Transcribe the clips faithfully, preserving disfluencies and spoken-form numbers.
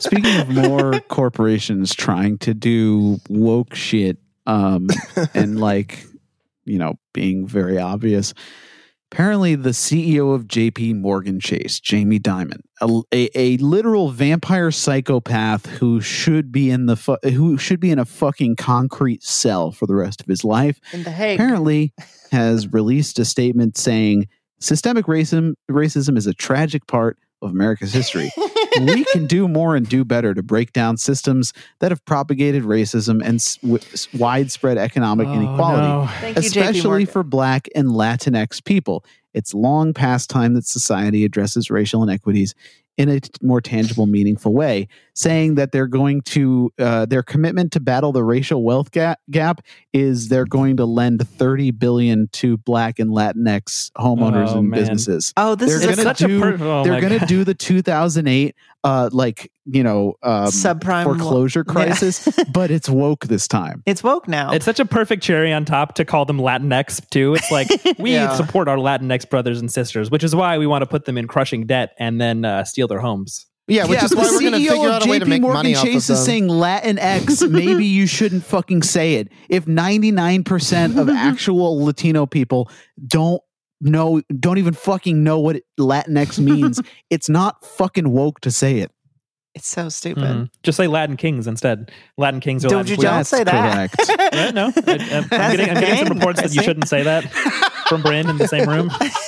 Speaking of more corporations trying to do woke shit, um, and like, you know, being very obvious. Apparently, the C E O of J P Morgan Chase, Jamie Dimon, a, a, a literal vampire psychopath who should be in the fu- who should be in a fucking concrete cell for the rest of his life, in the Hague, apparently has released a statement saying systemic racism racism is a tragic part of America's history. We can do more and do better to break down systems that have propagated racism and s- w- widespread economic Oh, inequality, no. Thank you, J P especially Morgan. for Black and Latinx people. It's long past time that society addresses racial inequities in a t- more tangible, meaningful way, saying that they're going to, uh, their commitment to battle the racial wealth gap, gap is they're going to lend thirty billion dollars to Black and Latinx homeowners Oh, and man. businesses. Oh, this They're is gonna such a do. per- oh they're my going to God. do the two thousand eight, uh, like you know, um, subprime foreclosure Yeah. crisis, but it's woke this time. It's woke now. It's such a perfect cherry on top to call them Latinx too. It's like we Yeah. support our Latinx brothers and sisters, which is why we want to put them in crushing debt and then uh, steal their homes. Yeah, which yeah, is but why the we're going to C E O figure of out a way to J P make Morgan money off Chase of is them. saying Latinx. Maybe you shouldn't fucking say it. If ninety-nine percent of actual Latino people don't know, don't even fucking know what Latinx means, it's not fucking woke to say it. It's so stupid. Mhm. Just say Latin kings instead. Latin kings are Don't Latin you queens. don't say that. Correct. Right? No, I, I'm, That's getting, I'm getting some the reports thing, that you Chrissy. shouldn't say that from Bryn in the same room.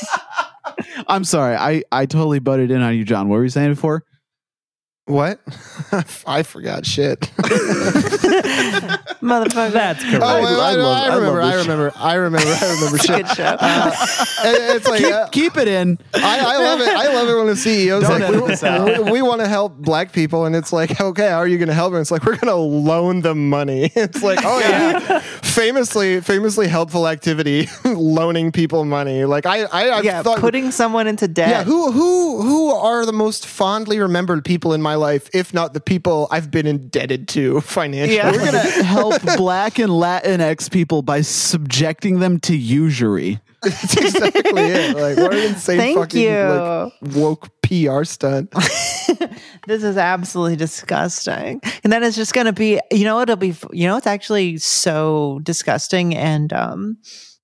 I'm sorry. I, I totally butted in on you, John. What were you saying before? What? I forgot shit. Motherfucker. That's correct. Oh, I, I I, love- I I remember. love I this remember. I remember. I remember. Shit. Good show. Uh, it- it's like Keep, uh, keep it in. I, I love it. I love it when the C E O's Don't like, edit we, this out. we, we want to help Black people, and it's like, okay, how are you going to help them? It's like we're going to loan them money. It's like, oh yeah, famously, famously helpful activity, loaning people money. Like I, I, I yeah, thought, putting someone into debt. yeah, who, who, who are the most fondly remembered people in my life, if not the people I've been indebted to financially? Yeah. We're going to help Black and Latinx people by subjecting them to usury. That's exactly it. Like, what an insane Thank fucking you. like woke P R stunt. This is absolutely disgusting. And then it's just going to be, you know, it'll be, you know, it's actually so disgusting and, um,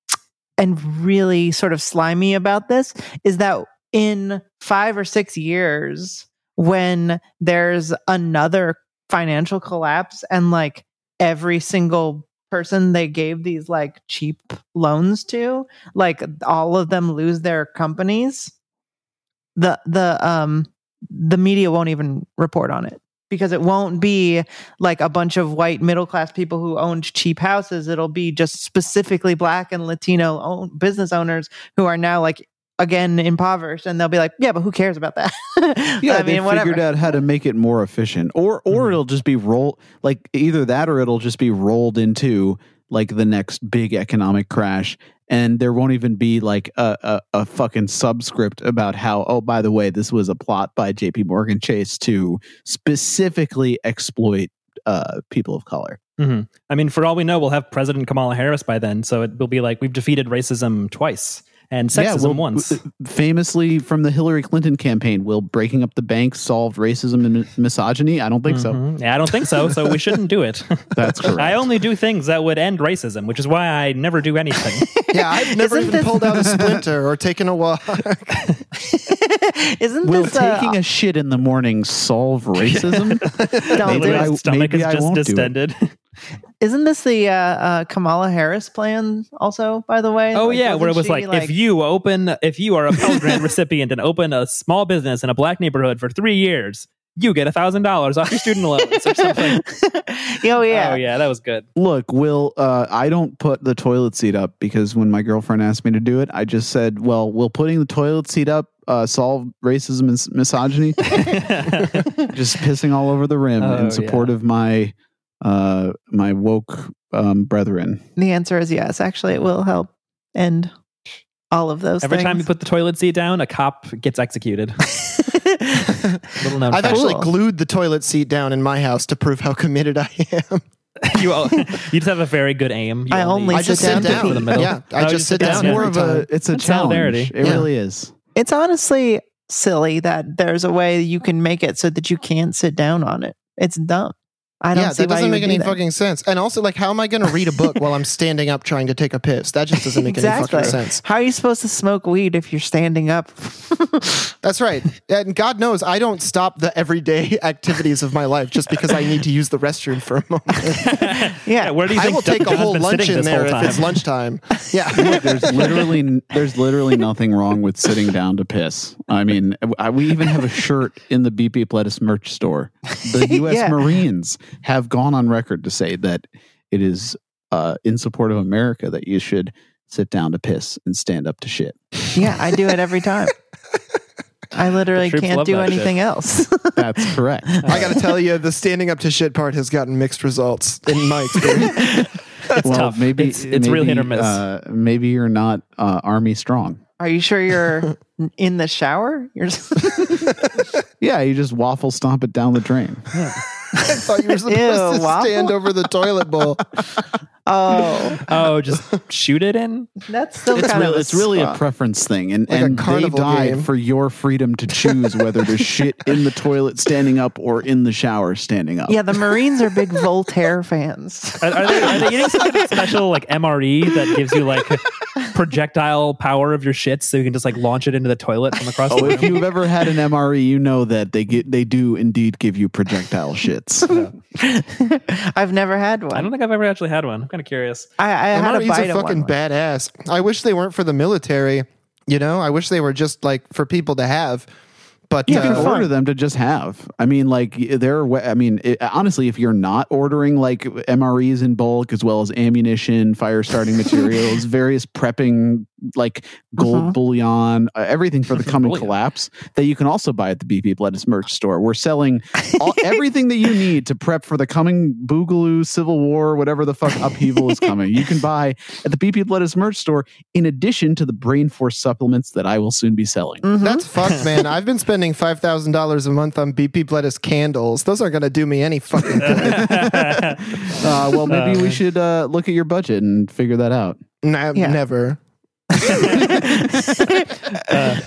and really sort of slimy about this is that in five or six years, when there's another financial collapse and like every single person they gave these like cheap loans to, like all of them lose their companies, the the um the media won't even report on it because it won't be like a bunch of white middle class people who owned cheap houses. It'll be just specifically Black and Latino own business owners who are now like again impoverished, and they'll be like, yeah, but who cares about that? Yeah, I they mean, whatever. figured out how to make it more efficient, or or Mhm. it'll just be roll like either that, or it'll just be rolled into like the next big economic crash, and there won't even be like a a, a fucking subscript about how, oh, by the way, this was a plot by J P Morgan Chase to specifically exploit uh, people of color. Mhm. I mean, for all we know, we'll have President Kamala Harris by then, so it will be like we've defeated racism twice and sexism Yeah, well, once. Famously from the Hillary Clinton campaign, will breaking up the bank solve racism and misogyny? I don't think so. Mhm. Yeah, I don't think so. So we shouldn't do it. That's correct. I only do things that would end racism, which is why I never do anything. Yeah, I've never Isn't even this- pulled out a splinter or taken a walk. Isn't Will this uh, taking a shit in the morning solve racism? don't Maybe do I- it. My stomach maybe is I just won't do it. distended. Isn't this the uh, uh, Kamala Harris plan also, by the way? Oh Like, yeah, where it was wasn't like, she, if you open, if you are a Pell Grant recipient and open a small business in a Black neighborhood for three years, you get a thousand dollars off your student loans or something. oh yeah. Oh yeah, that was good. Look, Will, uh, I don't put the toilet seat up because when my girlfriend asked me to do it, I just said, well, will putting the toilet seat up uh, solve racism and s- misogyny? Just pissing all over the rim Oh, in support yeah. of my uh, my woke um, brethren. The answer is yes. Actually, it will help end all of those Every things. time you put the toilet seat down, a cop gets executed. Little known I've fact. actually Cool. glued the toilet seat down in my house to prove how committed I am. you, all- you just have a very good aim. You I only I just sit sit down to down. pee. the middle. Yeah, I Oh, you just sit sit down It's down more every of time. a it's a That's challenge. solidarity. It Yeah. really is. It's honestly silly that there's a way you can make it so that you can't sit down on it. It's dumb. I don't Yeah, see that why doesn't you make would do any that. fucking sense. And also, like, how am I going to read a book while I'm standing up trying to take a piss? That just doesn't make any Exactly. fucking sense. How are you supposed to smoke weed if you're standing up? That's right. And God knows I don't stop the everyday activities of my life just because I need to use the restroom for a moment. Yeah. Where do you I think will take a John's whole been lunch sitting in this whole there if time? it's lunchtime. Yeah. Look, there's literally there's literally nothing wrong with sitting down to piss. I mean, I, we even have a shirt in the B P Pledis merch store. The U S Yeah. Marines have gone on record to say that it is uh, in support of America that you should sit down to piss and stand up to shit. Yeah, I do it every time. I literally The troops can't love do that anything shit. else. That's correct. I got to tell you, the standing up to shit part has gotten mixed results in my experience. It's well, tough. maybe It's- it's real maybe, hit or miss. Uh, maybe you're not uh, Army strong. Are you sure you're in the shower? You're Yeah, you just waffle stomp it down the drain. I thought you were supposed Ew, to waffle? stand over the toilet bowl. oh, Oh, just shoot it in? that's still It's, kind real, of it's really a spot. preference thing, and, Like a and they carnival died game. for your freedom to choose whether to shit in the toilet standing up or in the shower standing up. Yeah, the Marines are big Voltaire fans. Are, are, they, are they getting some kind of special like M R E that gives you like projectile power of your shits so you can just like launch it into the toilet from across the Oh, if room? you've ever had an M R E, you know that they get they do indeed give you projectile shits. I've never had one. I don't think I've ever actually had one. I'm kind of curious. I, I had a M R Es bite are of fucking one. badass. I wish they weren't for the military. You know, I wish they were just like for people to have. But You Yeah, can for uh, fun. order them to just have. I mean, like there are. wa- I mean, it, honestly, if you're not ordering like M R Es in bulk as well as ammunition, fire starting materials, various prepping like gold Mhm. bullion, uh, everything for the coming Bullion. collapse that you can also buy at the B P Pledis merch store. We're selling all, everything that you need to prep for the coming Boogaloo Civil War, whatever the fuck upheaval is coming. You can buy at the B P Pledis merch store in addition to the Brain Force supplements that I will soon be selling. Mhm. that's fucked, man. I've been spending five thousand dollars a month on B P Pledis candles. Those aren't going to do me any fucking good. Uh, well, maybe Uh, we should uh, look at your budget and figure that out. Nah, Yeah. Never. Uh,